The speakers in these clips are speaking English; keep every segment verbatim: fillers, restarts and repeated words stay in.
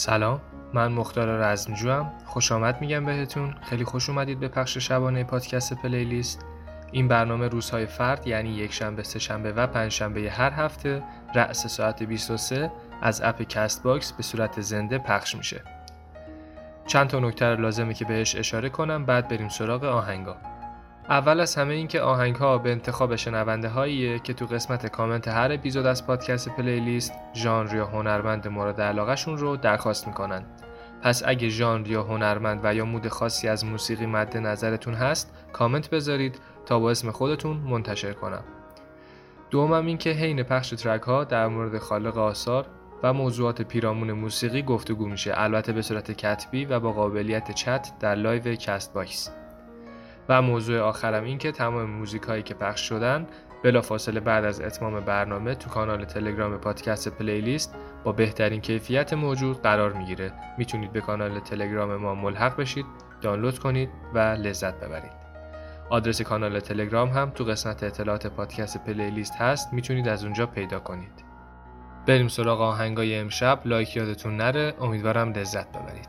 سلام، من مختار رزمجوام. خوش آمد میگم بهتون. خیلی خوش اومدید به پخش شبانه پادکست پلیلیست. این برنامه روزهای فرد یعنی یک شنبه، سه شنبه و پنج شنبه هر هفته رأس ساعت بیست و سه از اپ کست باکس به صورت زنده پخش میشه. چند تا نکته لازمه که بهش اشاره کنم، بعد بریم سراغ آهنگا. اول از همه این که آهنگ‌ها به انتخاب شنونده هاییه که تو قسمت کامنت هر اپیزود از پادکست پلیلیست ژانر یا هنرمند مورد علاقه‌شون رو درخواست میکنن. پس اگه ژانر یا هنرمند و یا مود خاصی از موسیقی مد نظرتون هست، کامنت بذارید تا با اسم خودتون منتشر کنم. دومم این که حین پخش ترک ها در مورد خالق آثار و موضوعات پیرامون موسیقی گفتگو میشه، البته به صورت کتبی و با قابلیت چت در لایو کست باکس. و موضوع آخرم این که تمام موزیک هایی که پخش شدن بلافاصله بعد از اتمام برنامه تو کانال تلگرام پادکست پلیلیست با بهترین کیفیت موجود قرار میگیره. میتونید به کانال تلگرام ما ملحق بشید، دانلود کنید و لذت ببرید. آدرس کانال تلگرام هم تو قسمت اطلاعات پادکست پلیلیست هست، میتونید از اونجا پیدا کنید. بریم سراغ آهنگای امشب. لایک یادتون نره، امیدوارم لذت ببرید.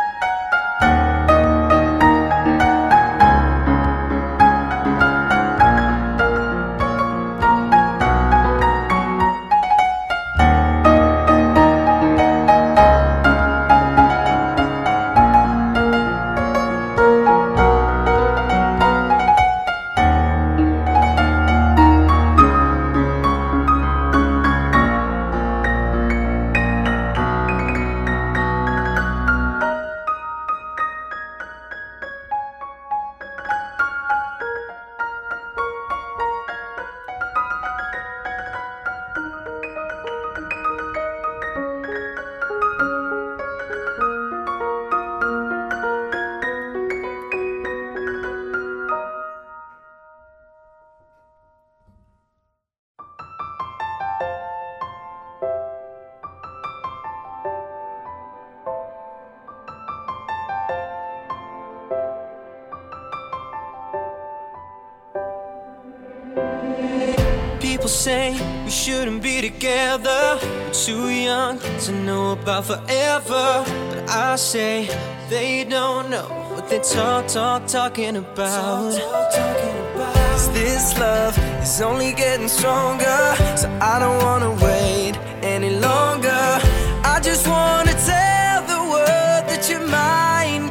People say we shouldn't be together. We're too young to know about forever. But I say they don't know what they talk, talk, talking about. Cause this love is only getting stronger, so I don't wanna wait any longer. I just wanna tell the world that you're mine,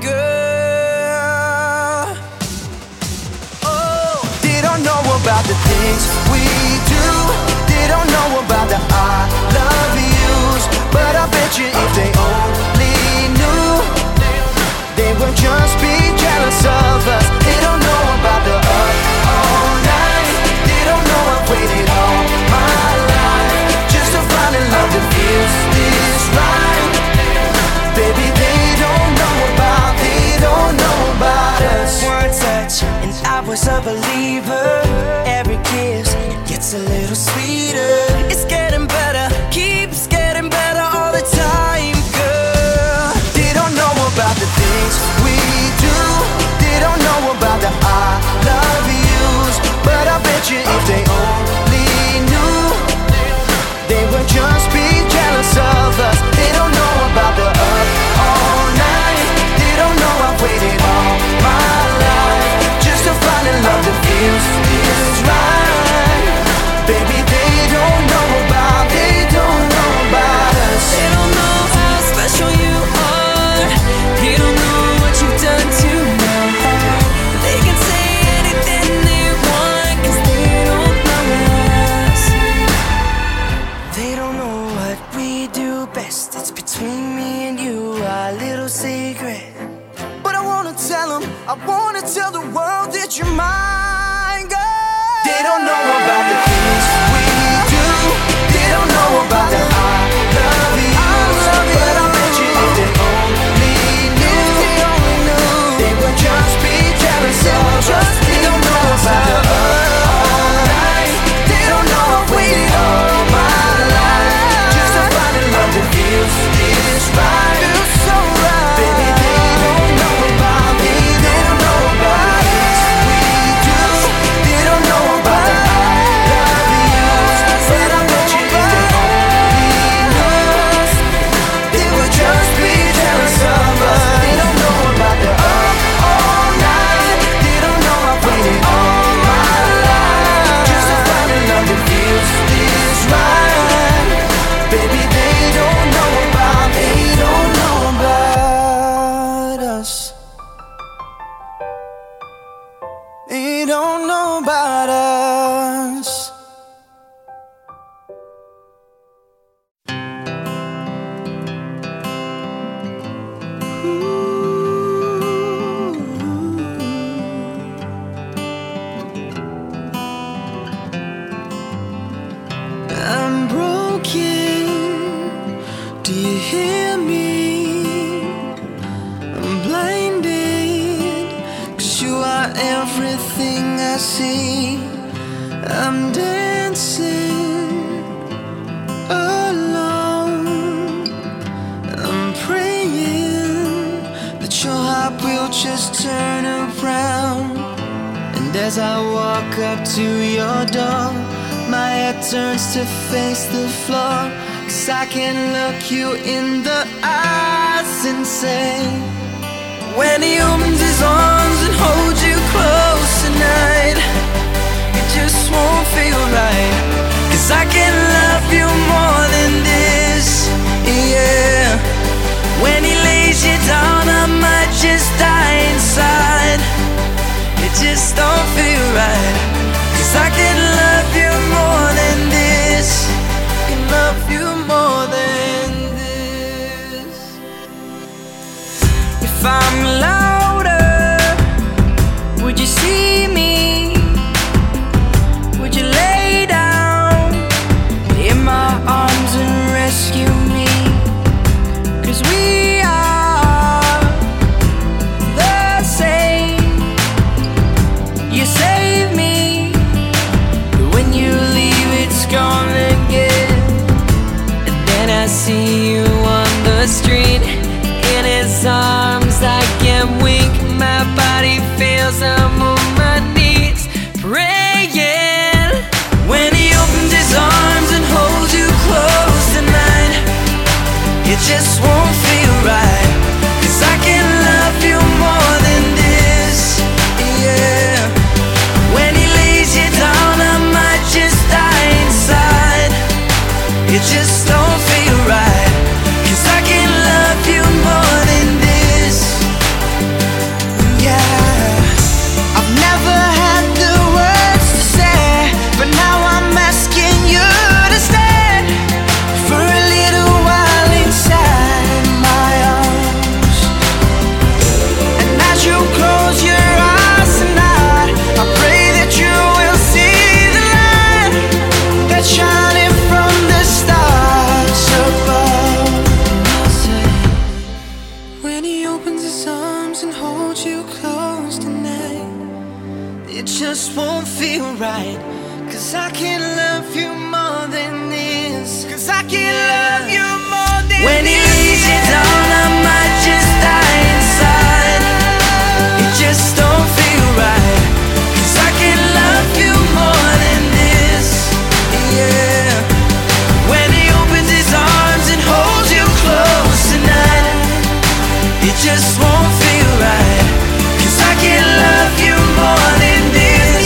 girl. Oh, they don't know about the things we do. They don't know about the I love yous. But I bet you if they only knew, they would just be jealous of us. They don't know about the up all night. They don't know I've waited all my life just to find a love that feels this right. Baby, they don't know about, they don't know about us. One touch and I was a believer. Every kiss gets a little sweeter. It's getting better, keeps getting better all the time, girl. They don't know about the things we do. They don't know about the I love yous. But I bet you if they only knew, they would just be jealous of us. They don't know about the up all night. They don't know I've waited all my life just to find a love that feels this right. Baby, they don't know about, they don't know about us. They don't know how special you are. They don't know what you've done to my heart. They can say anything they want, cause they don't know us. They don't know what we do best. It's between me and you, our little secret. But I wanna tell them, I wanna tell the world that you're mine, girl. They don't know about the things we do. They don't know about the I love yous. But I bet you if they only knew, they would just be jealous of us. They don't know about the up all night. They don't know I've waited all my life just to find a love that feels this right. Feels so right. Baby, they don't know about me. They don't know about us. We They don't know about us. I'm broken, do you hear me? I'm blinded, 'cause you are everything I see. I'm dancing alone. I'm praying that your heart will just turn around. And as I walk up to your door, my head turns to face the floor, 'cause I can look you in the eyes and say, when he opens his arms and holds you close tonight, it just won't feel right. 'Cause I can love you more than this, yeah. When he lays you down, I might just die inside. It just don't feel right. 'Cause I can love you more than this. I can love you more than this. If I'm louder, would you see me? Would you lay down in my arms and rescue me? 'Cause we are the same. You save me, but when you leave it's gone again. And then I see you on the street, in his arms I can wink. My body feels I'm on my knees praying. When he opens his arms and holds you close tonight, it just won't feel right. 'Cause I can love you more than this, yeah. When he lays you down, I might just die inside. It just don't feel right. 'Cause I can love you more than this, yeah. I've never had the words to say, but now I'm asking you to stay for a little while inside my arms. And as you close your eyes tonight, I pray that you will see the light that's shining from the stars above. When he opens his arms and holds you close tonight, it just won't feel right. 'Cause I can love you more than this. 'Cause I can love you more than this. When he lays you down, I might just die inside. It just don't feel right. 'Cause I can love you more than this, yeah. When he opens his arms and holds you close tonight, it just won't feel right. 'Cause I can love you more than this,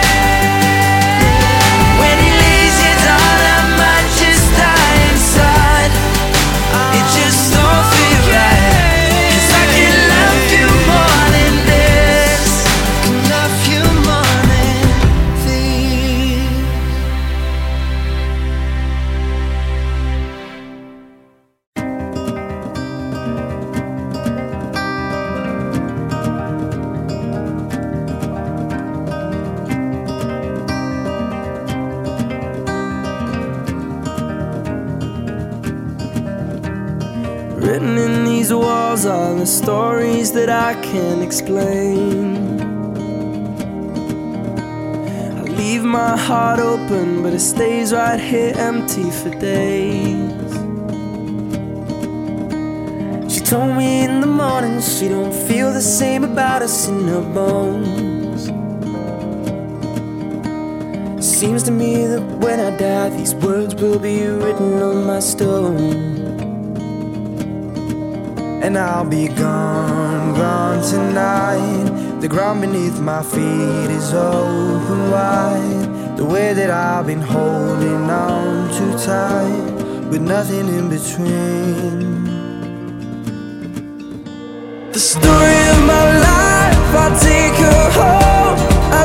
when he lays you down, I might just die inside. It just don't feel right. 'Cause I can love you more than this. I can love you more than this. Written in these walls are the stories that I can't explain. I leave my heart open, but it stays right here empty for days. She told me in the morning she don't feel the same about us in her bones. Seems to me that when I die, these words will be written on my stone. And I'll be gone, gone tonight. The ground beneath my feet is open wide. The way that I've been holding on too tight, with nothing in between. The story of my life, I'll take her home.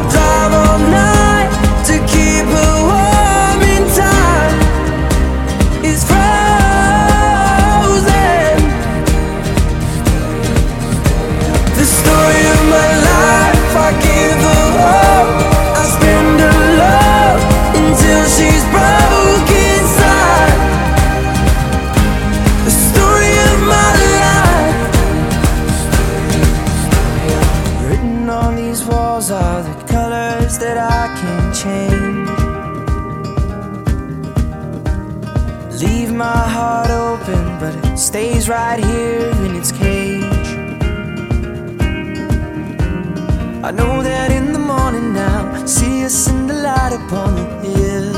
are the colors that I can't change. Leave my heart open, but it stays right here in its cage. I know that in the morning now, see us in the light upon the hill.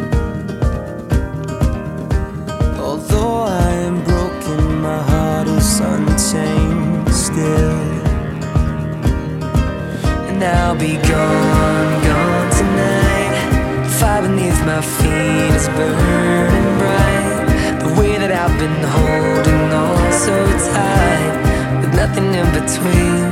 Although I am broken, my heart is untamed still. And I'll be gone, gone tonight. Fire beneath my feet is burning bright. The way that I've been holding on so tight, with nothing in between.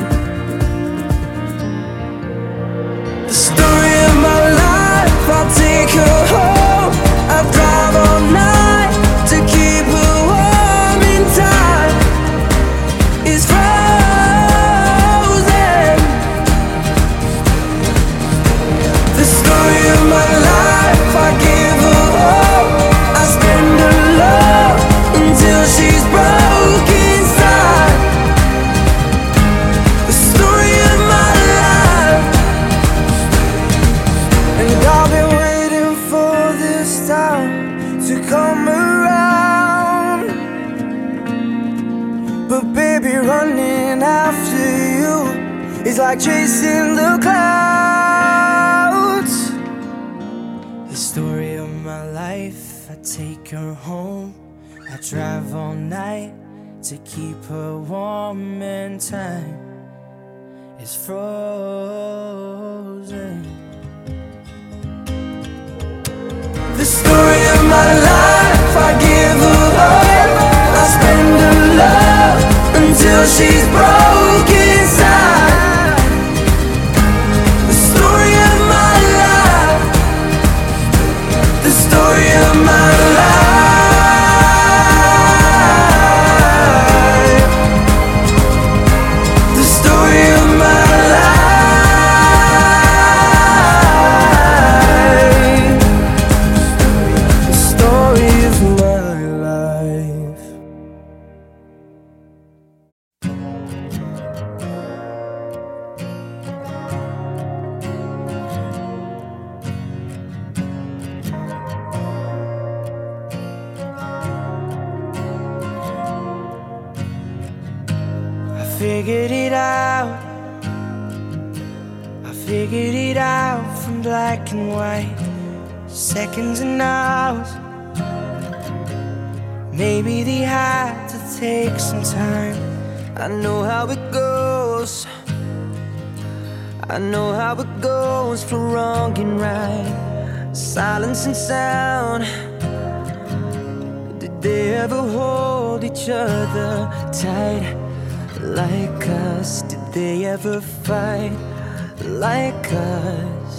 The story of my life, I'll take her home. I'll drive all night to keep her warm in time. It's frozen. The story of my life, I give her hope. I spend her love until she's broke inside. The story of my life. And I've been waiting for this time to come around. But baby, running after you is like chasing the clouds. The story of my life, I take her home. I drive all night to keep her warm, and time is frozen. The story of my life, I give her hope. I spend her love until she's broke inside. The story of my life. The story of my life. The story of my life. The story of my life. I figured it out. I figured it out from black and white, seconds and hours. Maybe they had to take some time. I know how it goes. I know how it goes for wrong and right, silence and sound. Did they ever hold each other tight like us? Did they ever fight like us?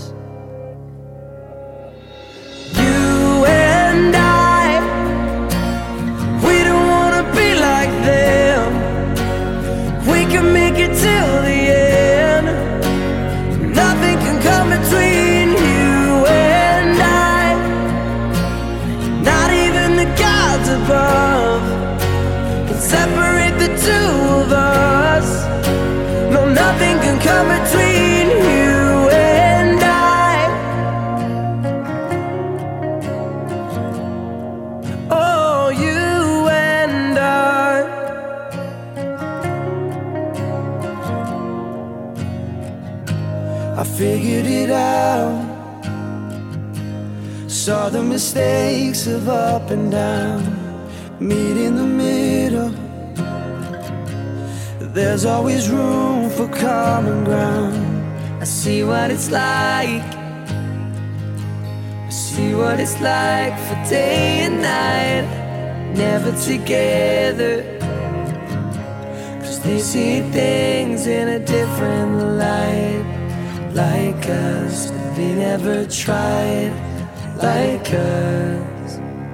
You and I, we don't wanna be like them. We can make it till the end. Nothing can come between you and I, not even the gods above can separate the two of us. No, nothing can come between you and I. Oh, you and I. I figured it out. Saw the mistakes of up and down, meet in the middle. There's always room for common ground. I see what it's like. I see what it's like for day and night, never together. 'Cause they see things in a different light, like us. They never tried like us.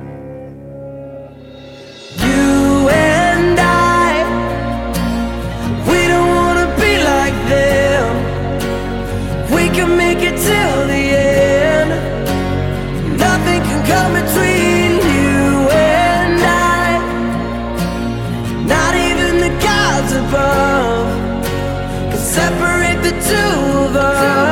You and I, we don't wanna be like them. We can make it till the end. Nothing can come between you and I, not even the gods above can separate the two of us.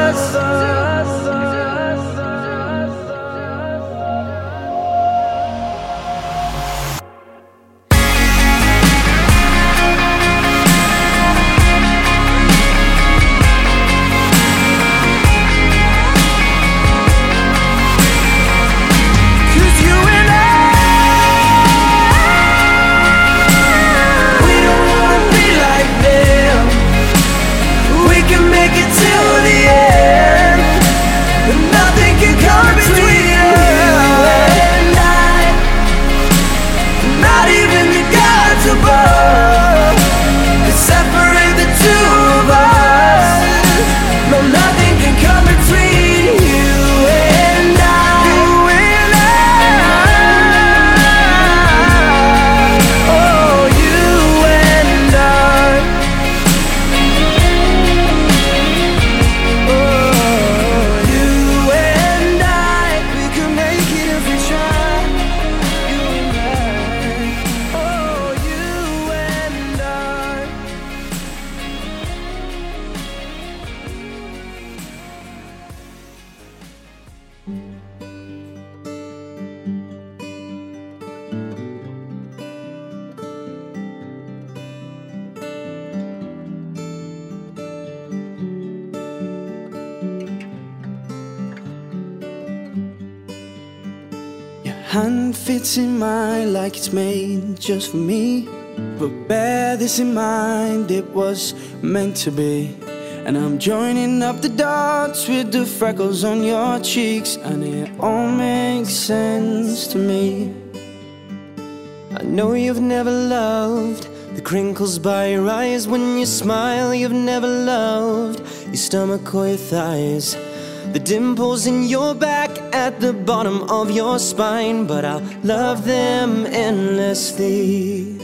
hand fits in mine like it's made just for me. But bear this in mind, it was meant to be. And I'm joining up the dots with the freckles on your cheeks, and it all makes sense to me. I know you've never loved the crinkles by your eyes when you smile. You've never loved your stomach or your thighs, the dimples in your back at the bottom of your spine. But I'll love them endlessly.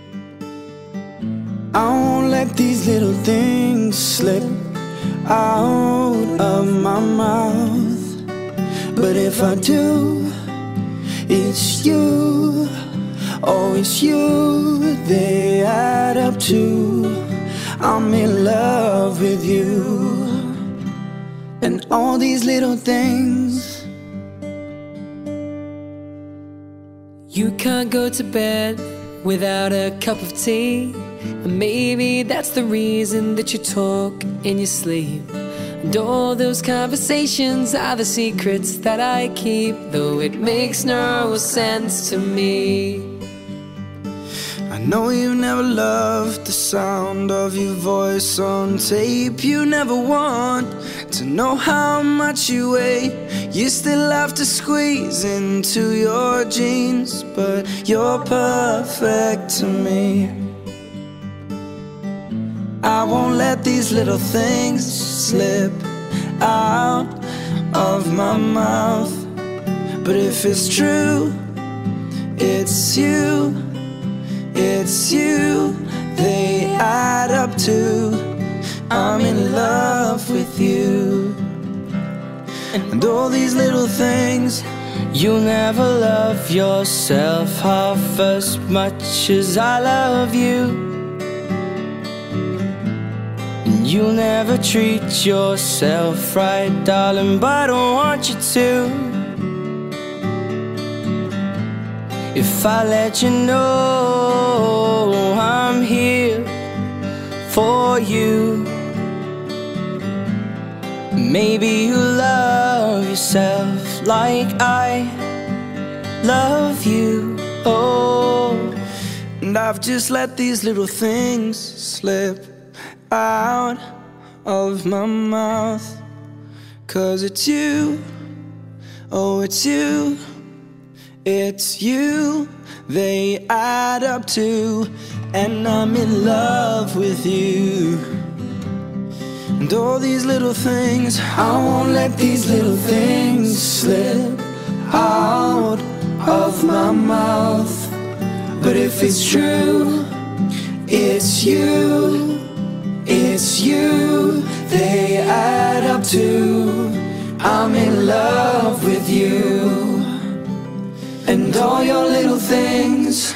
I won't let these little things slip out of my mouth. But if I do, it's you, oh it's you, they add up to I'm in love with you. And all these little things. You can't go to bed without a cup of tea, and maybe that's the reason that you talk in your sleep. And all those conversations are the secrets that I keep, though it makes no sense to me. I know you never loved the sound of your voice on tape. You never want to know how much you weigh. You still have to squeeze into your jeans, but you're perfect to me. I won't let these little things slip out of my mouth. But if it's true, it's you, it's you, they add up to I'm in love with you. And all these little things. You'll never love yourself half as much as I love you. And you'll never treat yourself right, darling, but I don't want you to. If I let you know I'm here for you, maybe you love yourself like I love you. Oh, and I've just let these little things slip out of my mouth. 'Cause it's you, oh it's you, it's you, they add up to, and I'm in love with you. And all these little things, I won't let these little things slip out of my mouth. But if it's true, it's you, it's you, they add up to I'm in love with you. And all your little things.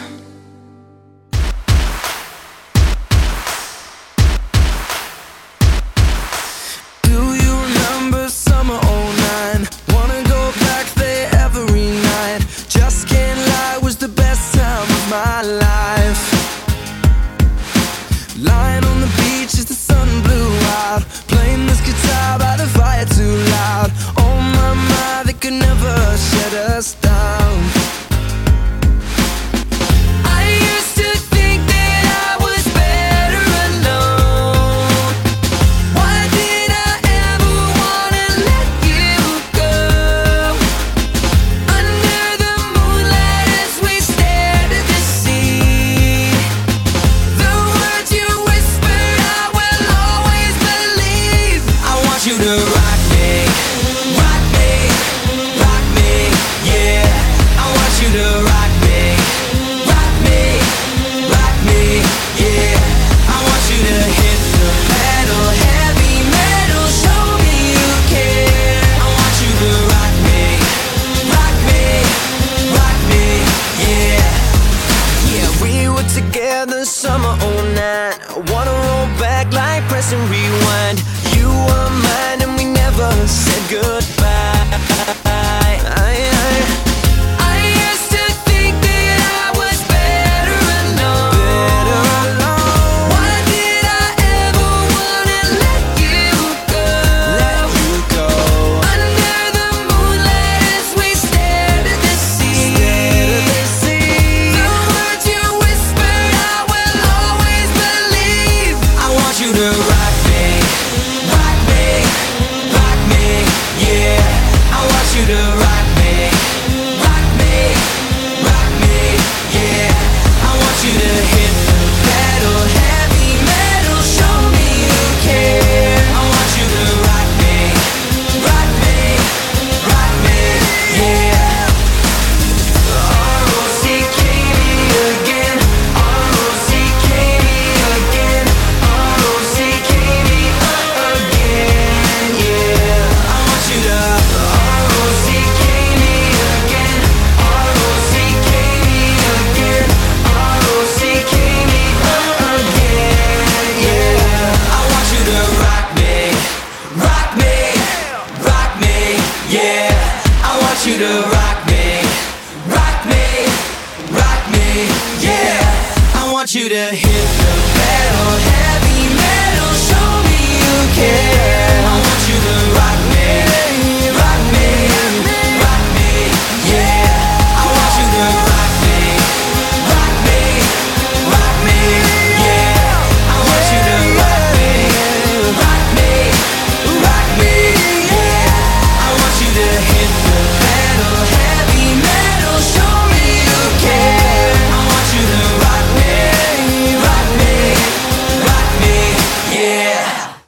Stare to rock me, rock me, rock me, yeah. I want you to hit the pedal, heavy metal, show me you care. I want you to rock me, rock me, rock me, yeah. I want you to rock me, rock me, rock me, yeah. I want you to rock me, rock me, rock me, yeah. I want you to hit the pedal, heavy metal, show me you care. I want you to rock me, rock me, rock me, yeah.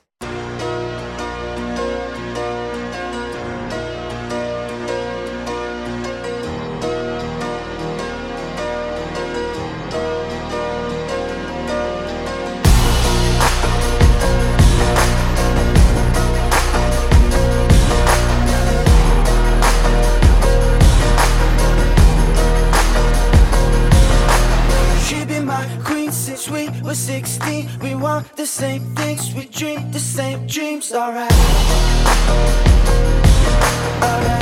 She been my queen since we were sixteen. We want the same things, we dream the same dreams. Alright, alright.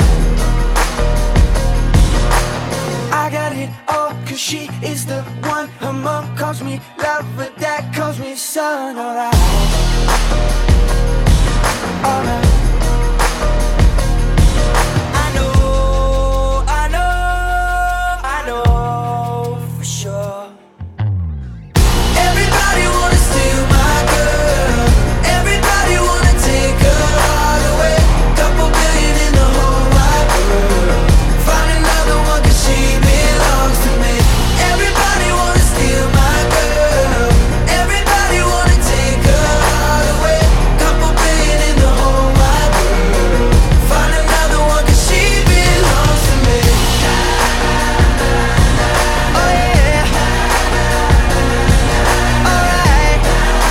I got it all, cause she is the one. Her mom calls me love, but dad calls me son. Alright, alright. I know, I know, I know for sure. Everybody wanna steal my girl. Everybody wanna take her all away. Couple billion in the whole wide world. Find another one cause she belongs to me. Everybody wanna steal my girl. Everybody wanna take her all away. Couple billion in the whole wide world. Find another one cause she belongs to me. Oh yeah. Alright.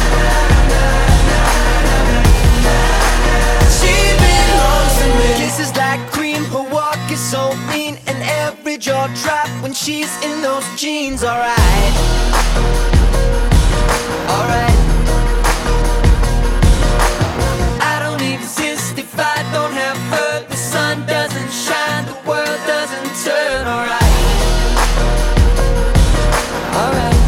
She belongs to me. Kisses like cream, her walk is so mean, and every jaw drop when she's in those jeans. Alright, alright. I don't exist if I don't have her. The sun doesn't shine, the world doesn't turn. Alright, alright.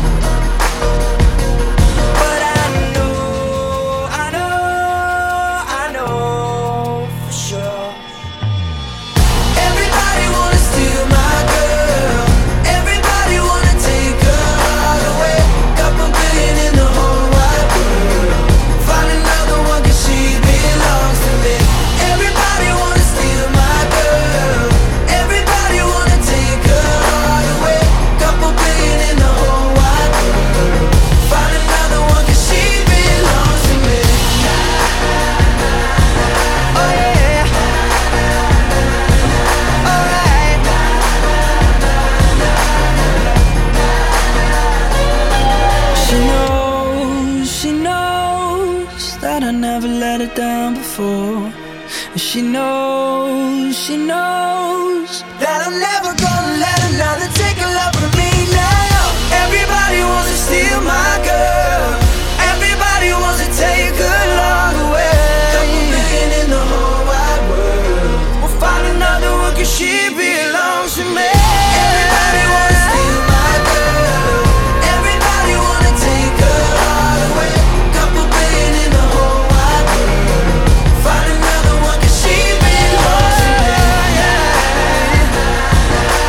But I know, I know, I know for sure. Everybody wanna steal my girl. Everybody wanna take her all away. Couple billion in the whole wide world. Find another one cause she belongs to me. Everybody wanna steal my girl. Everybody wanna take her all away. Couple billion in the whole wide world. Find another one cause she belongs to me. Oh yeah. Alright. She knows, she knows that I never let her down before. And she knows, she knows that I'm never gonna let another take a love from me now. Everybody wants to steal my girl. Everybody wants to take her love away. Couple billion in the whole wide world. We'll find another one cause she belongs to me. Everybody wanna steal my girl. Everybody wanna take her all away. Couple billion in the whole wide world. Find another one cause she belongs to me.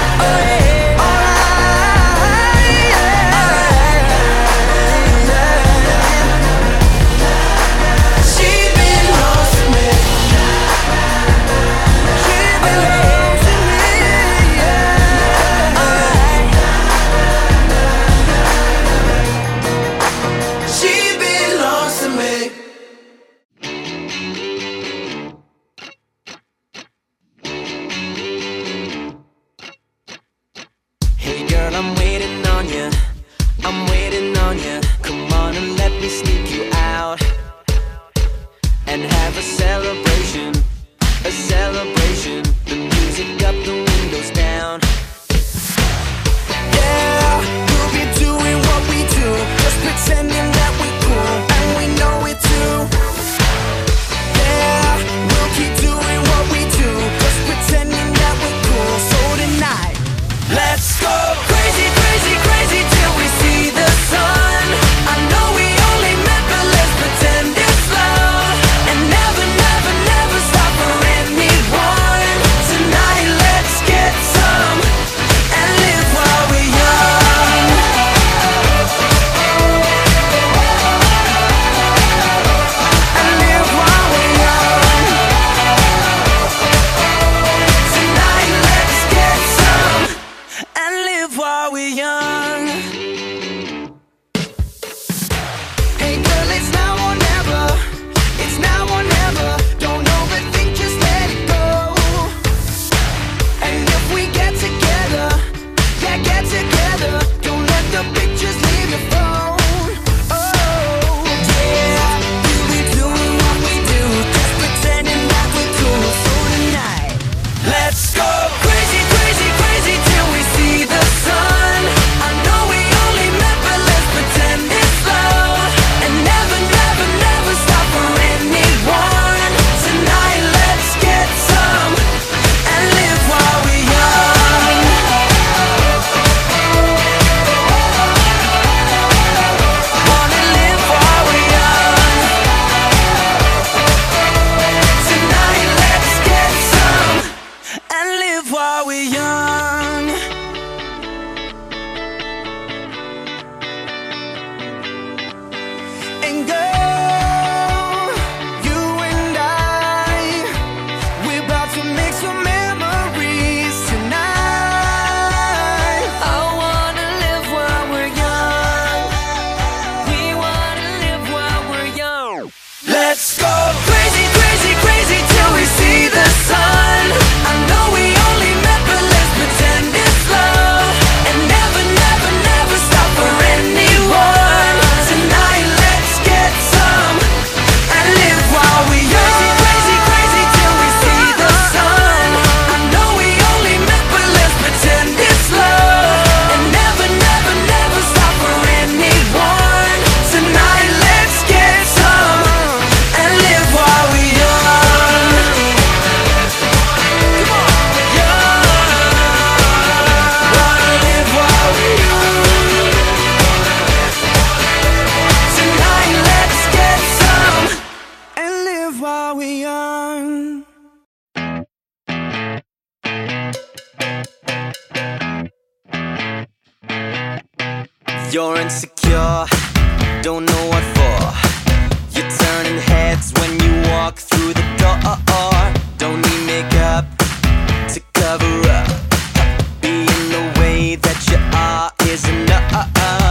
You're insecure, don't know what for. You're turning heads when you walk through the door. Don't need makeup to cover up. Being the way that you are is enough.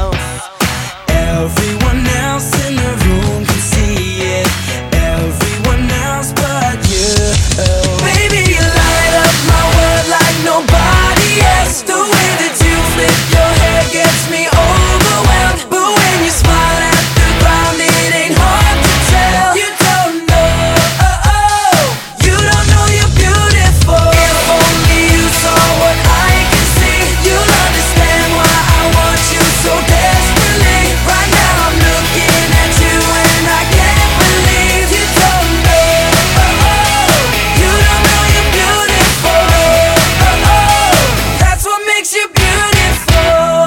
Everyone else in the room can see it. Everyone else but you. Baby, you light up my world like nobody else. The way that you flip your hair gets me overwhelmed. But when you smile at the ground, it ain't hard to tell. You don't know, oh, oh. You don't know you're beautiful. If only you saw what I can see, you'll understand why I want you so desperately. Right now I'm looking at you and I can't believe you don't know, oh, oh. You don't know you're beautiful, oh, oh. That's what makes you beautiful.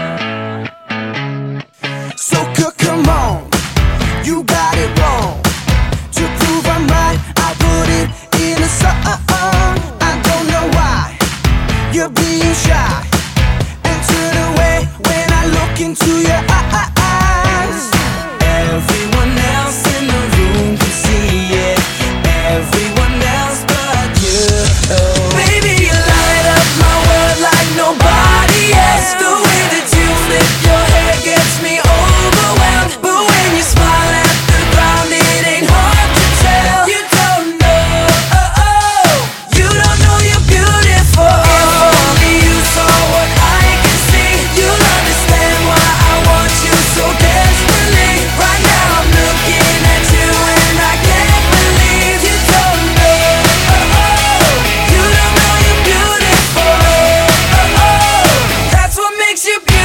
So come on, you got it wrong. To prove I'm right, I put it in a song. I don't know why you're being shy and turn away when I look into your eyes. Everyone else in the room can see it. Everyone else but you. Baby, you light up my world like nobody else. The way that you flip your hair gets me overwhelmed. But when you smile at the ground, it ain't hard to tell. You don't know, oh, oh. You don't know you're beautiful. If only you saw what I can see, you'll understand why I want you so desperately. Right now I'm looking at you and I can't believe you don't know, oh, oh. You don't know you're beautiful, oh, oh. That's what makes you beautiful.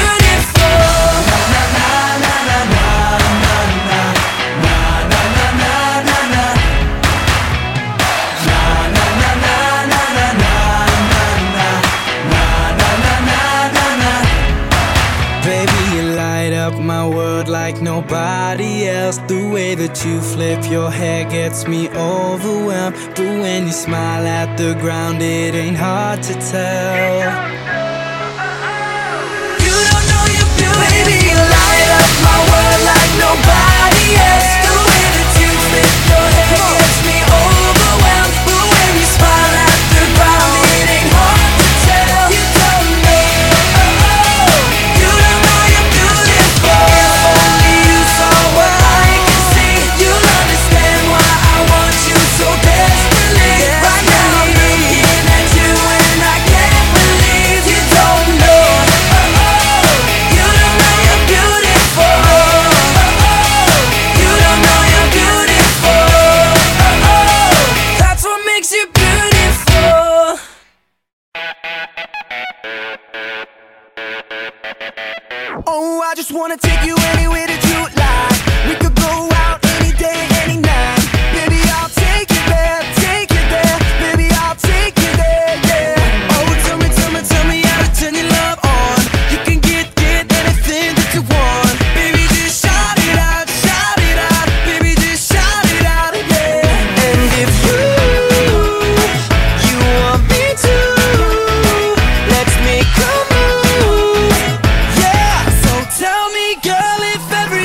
Baby, you light up my world like nobody else. The way that you flip your hair gets me overwhelmed. But when you smile at the ground, it ain't hard to tell. You don't know you're beautiful. Baby, you light up my world like nobody else. The way that you flip your hair gets me overwhelmed. But when you smile at the ground, it ain't hard to tell. You don't know, oh, oh. You don't know you're beautiful. If only you saw what I can see, you'll understand why I want you so desperately. Right now I'm looking at you and I can't believe you don't know, oh, oh. You don't know you're beautiful, oh, oh. You don't know you're beautiful, oh, oh. That's what makes you beautiful. Oh, I just wanna take you anywhere that you like. We could go out any day, any night. Baby, I'll take you there, take you there. Baby, I'll take you there, yeah. Oh, tell me, tell me, tell me how to turn your love on. You can get, get anything that you want. Baby, just shout it out, shout it out. Baby, just shout it out, yeah. And if you, you want me to, let's make a move. Yeah, so tell me, girl, if every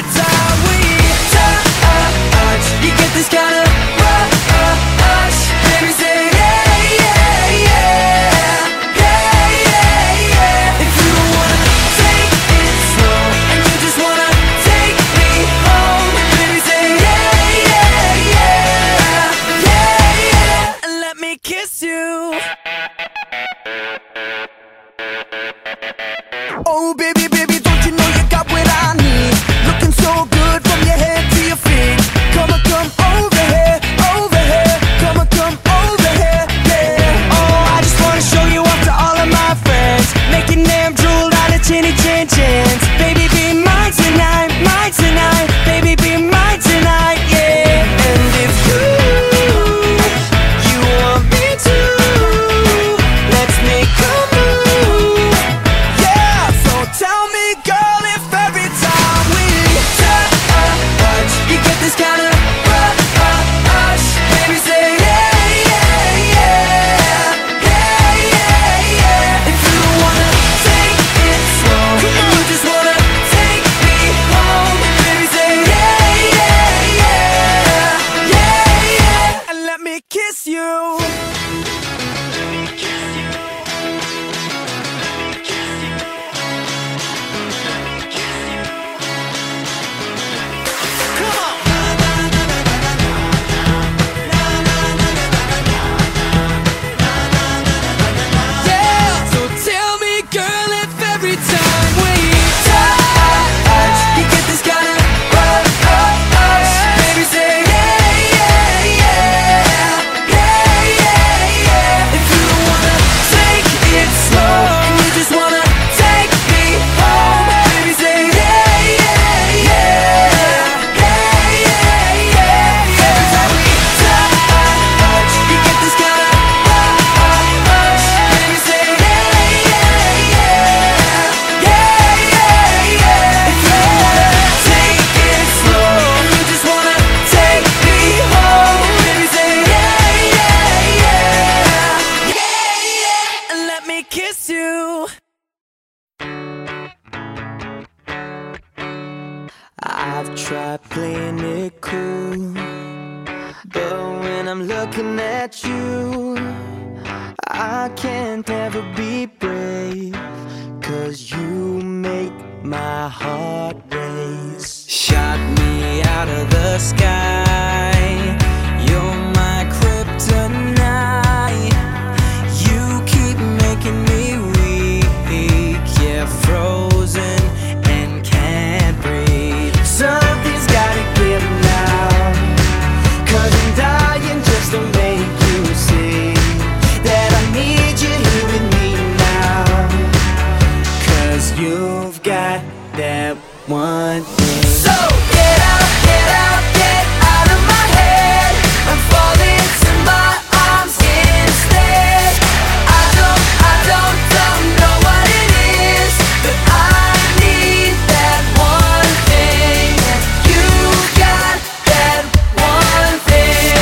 I can't ever be brave, 'cause you make my heart race. Shot me out of the sky, you're my kryptonite. You keep making me weak, yeah, frozen and can't breathe. Something's gotta give now, 'cause I'm dying just to make you see that I need you here with me now. 'Cause you've got that one thing. So get out, get out, get out of my head. I'm falling to my arms instead. I don't, I don't, don't know what it is, but I need that one thing. You got that one thing.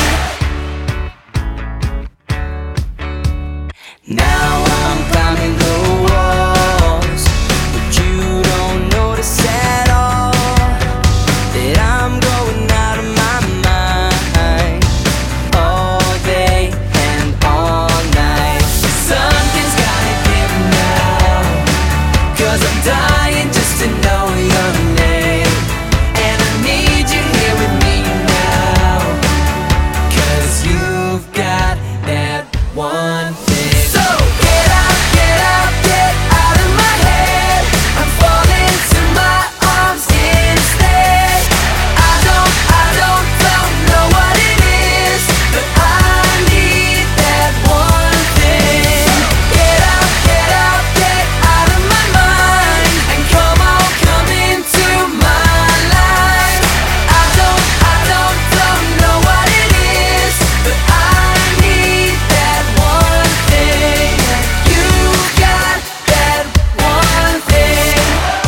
Now I'm climbing the walls, but you don't notice at all that I'm going out of my mind all day and all night. Something's gotta give now, 'cause I'm dying just to know your name. And I need you here with me now, 'cause you've got that one thing. So get out, get out, get out of my head. I'm falling to my arms instead. I don't, I don't, don't know what it is, but I need that one thing. Get out, get out, get out of my mind, and come on, come into my life. I don't, I don't, don't know what it is, but I need that one thing. You got that one thing.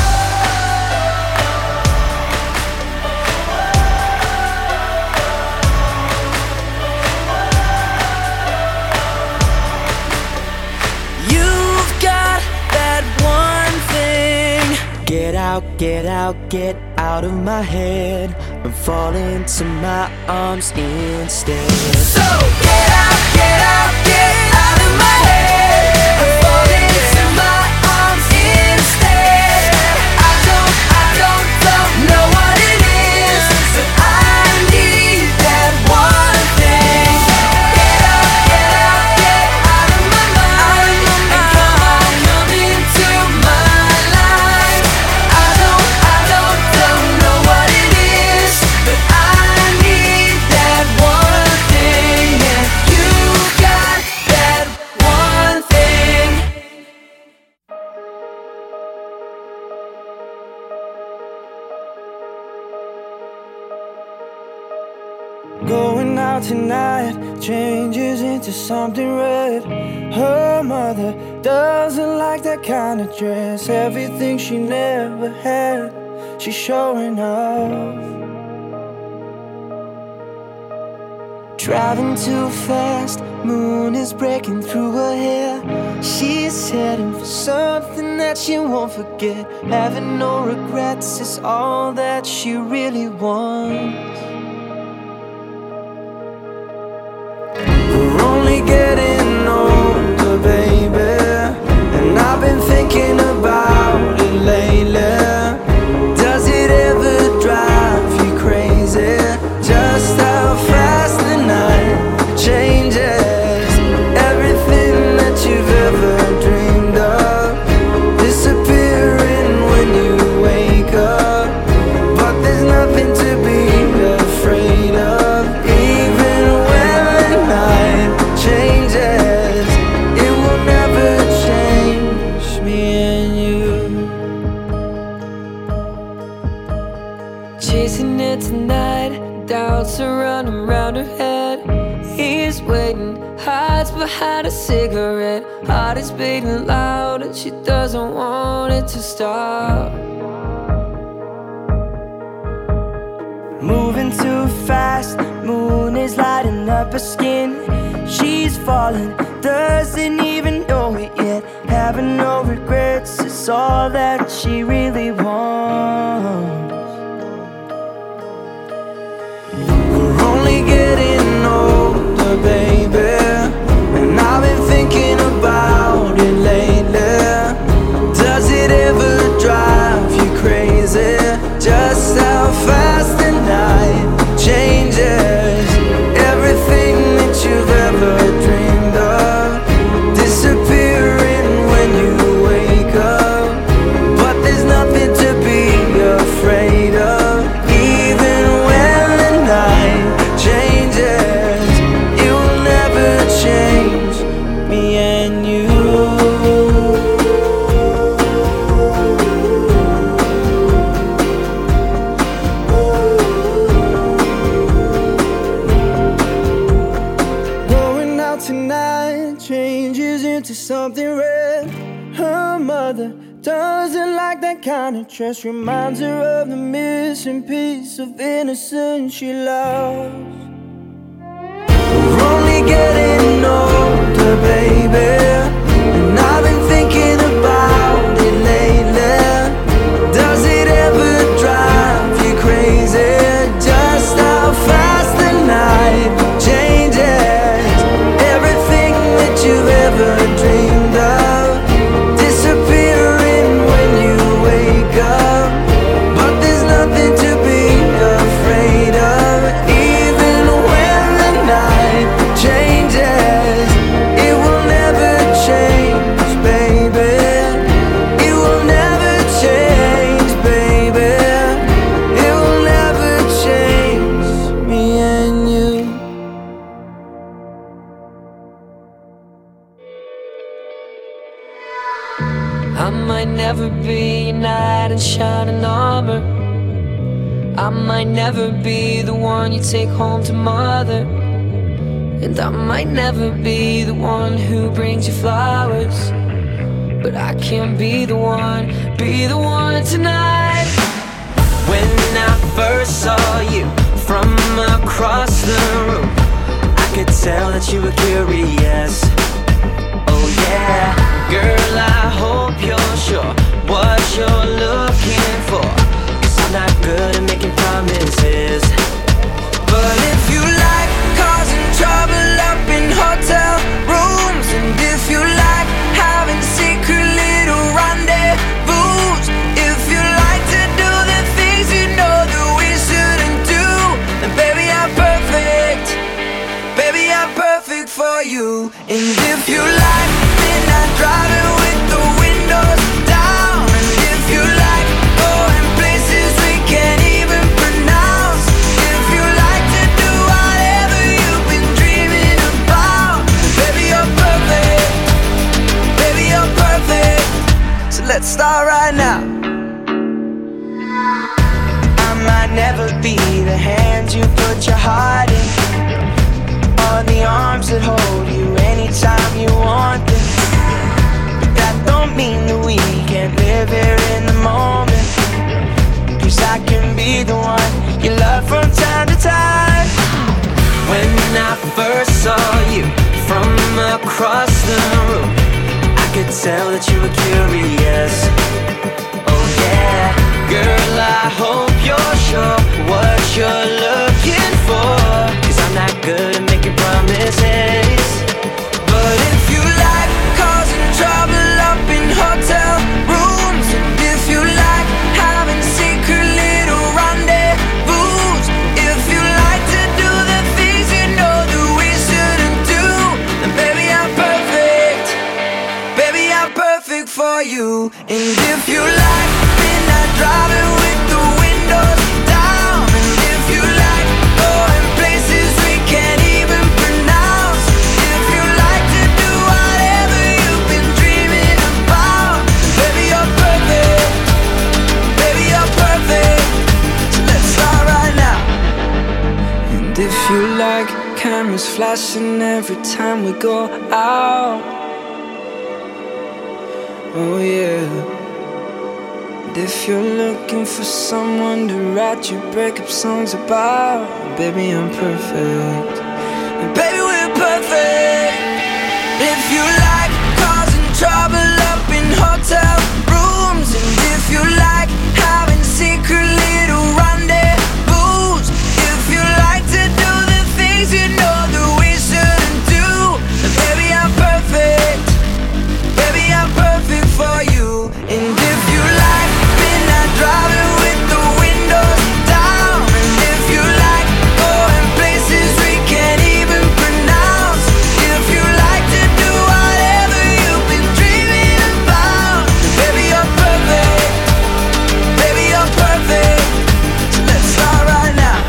You've got that one thing. Get out, get out, get out of my head. I'm falling to my arms instead. So get out, get out, get out of my head. I'm falling to my arms instead. I don't, I don't, don't know what it is, but I need that one thing. Get out, get out, get out of my mind, and come on, come into my life. I don't, I don't, don't know what it is, but I need that one thing. And you got that one thing. Going out tonight changes into something red. Her mother doesn't like that kind of dress. Everything she never had, she's showing off. Driving too fast, moon is breaking through her hair. She's heading for something that she won't forget. Having no regrets is all that she really wants. We're only getting older, baby, and I've been thinking about it lately. Does it ever drive you crazy, just how fast the night changes? Everything that you've ever dreamed of disappearing when you wake up. But there's nothing to be afraid of. Even when the night changes, it will never change me and you. Chasing it tonight, doubts are running round her head. He's waiting, hides behind a cigarette. Heart is beating loud and she doesn't want it to stop. Moving too fast, moon is lighting up her skin. She's falling, doesn't even know it yet. Having no regrets is all that she really wants. We're only getting older, baby, and I've been thinking about changes into something red. Her mother doesn't like that kind of dress. Reminds her of the missing piece of innocence she loves. We're only getting older, baby, and I've been thinking about it lately. Does it ever drive you crazy? Just how fast the night changes. Everything that you've ever dreamed of disappearing when you wake up. But there's nothing to be afraid of. Even when the night changes, it will never change, baby. It will never change, baby. It will never change me and you. I might never be a knight in shining armor. I might never be the one you take home to mother. And I might never be the one who brings you flowers. But I can be the one, be the one tonight. When I first saw you from across the room, I could tell that you were curious. Oh yeah, girl, I hope you're sure what you're looking for. 'Cause I'm not good at making promises. But if you like causing trouble up in hotel rooms, and if you like having secret little rendezvous, if you like to do the things you know that we shouldn't do, then baby, I'm perfect. Baby, I'm perfect for you. And if you like midnight driving with the windows down, and if you like going places we can't even pronounce, if you like to do whatever you've been dreaming about, baby, you're perfect. Baby, you're perfect. So let's start right now. I might never be the hand you put your heart in, or the arms that hold you anytime you want them. But that don't mean that we can't live here in the moment. 'Cause I can be the one you love from time to time. When I first saw you from across the room, I could tell that you were curious. Oh yeah, girl, I hope you're sure what you're looking for. 'Cause I'm not good at making promises. But if you like causing trouble up in hotel rooms, and if you like having secret little rendezvous, if you like to do the things you know that we shouldn't do, then baby, I'm perfect. Baby, I'm perfect for you. And if you like midnight driving with the windows down, and if you like going places we can't even pronounce, if you like to do whatever you've been dreaming about, baby, you're perfect. Baby, you're perfect. So let's start right now. And if you like cameras flashing every time we go out, oh yeah. And if you're looking for someone to write your breakup songs about, baby, I'm perfect. And baby, we're perfect. If you like causing trouble up in hotel rooms, and if you like having secret little rendezvous, if you like to do the things you know that we shouldn't do, then baby, I'm perfect. Baby, I'm perfect for you. And if you like midnight driving with the windows down, and if you like going places we can't even pronounce, if you like to do whatever you've been dreaming about, baby, you're perfect. Baby, you're perfect. So let's start right now.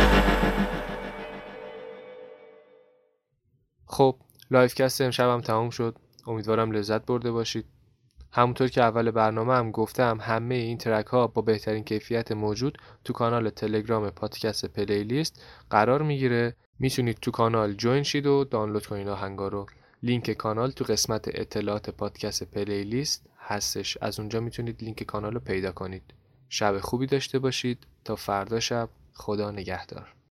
خب لایفکست امشبم تمام شد. امیدوارم لذت برده باشید. همونطور که اول برنامه هم گفتم، همه این ترک ها با بهترین کیفیت موجود تو کانال تلگرام پادکست پلیلیست قرار میگیره. میتونید تو کانال جوین شید و دانلود کنید آهنگا رو. لینک کانال تو قسمت اطلاعات پادکست پلیلیست هستش، از اونجا میتونید لینک کانال رو پیدا کنید. شب خوبی داشته باشید تا فردا شب. خدا نگهدار.